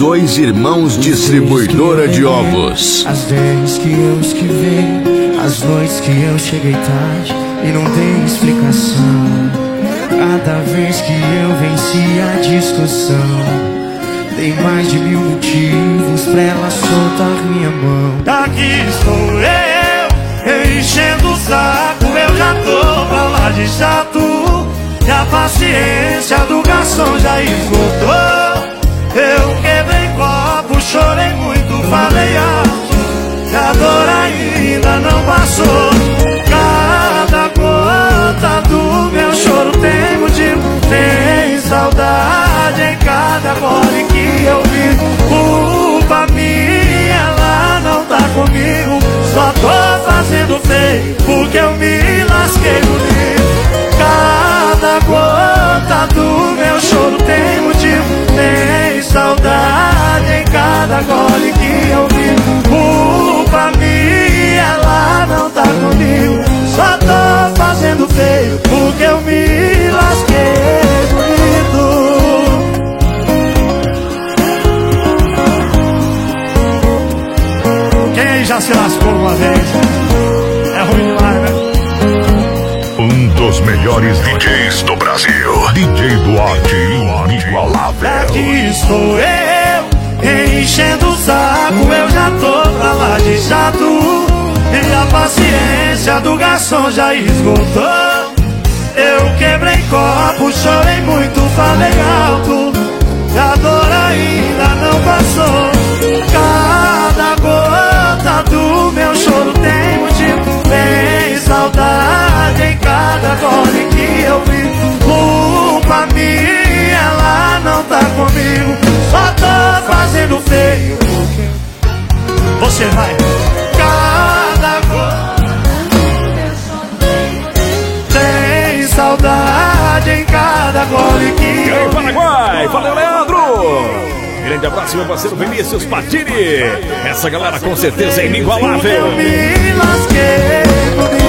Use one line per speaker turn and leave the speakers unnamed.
Dois Irmãos Distribuidora de Ovos.
As vezes que eu esquivei, as noites que eu cheguei tarde e não dei explicação. Cada vez que eu venci a discussão, tem mais de 1000 motivos pra ela soltar minha mão.
Aqui estou eu, enchendo o saco, eu já tô pra lá de chato. E a paciência do garçom já esgotou. Eu quebrei copo, chorei muito, falei alto, e a dor ainda não passou. Cada gota do meu choro tem motivo, tem saudade em cada gole que eu vi. Culpa minha, ela não tá comigo, só tô fazendo feio porque eu me lasquei bonito. Cada gota do meu choro tem motivo, tem saudade em cada gole que eu vi. Culpa minha, ela não tá comigo, só tô fazendo feio porque eu me lasquei bonito. Quem aí já se lascou uma vez? É ruim demais, né?
Um dos melhores DJs do Brasil, DJ Duarte inigualável.
Aqui estou eu, enchendo o saco, eu já tô pra lá de chato. E a paciência do garçom já esgotou. Eu quebrei copo, chorei muito, falei alto, e a dor ainda não passou. Cada gota do meu choro tem motivo, tem saudade em cada gole que eu vi. Culpa minha, ela não tá comigo, só tô fazendo feio. Você vai. Cada gota tem saudade em cada gole que eu vi.
E aí, Paraguai, valeu, Leandro. Grande abraço, meu parceiro Vinícius Patini. Essa galera com certeza é inigualável.
Eu me lasquei.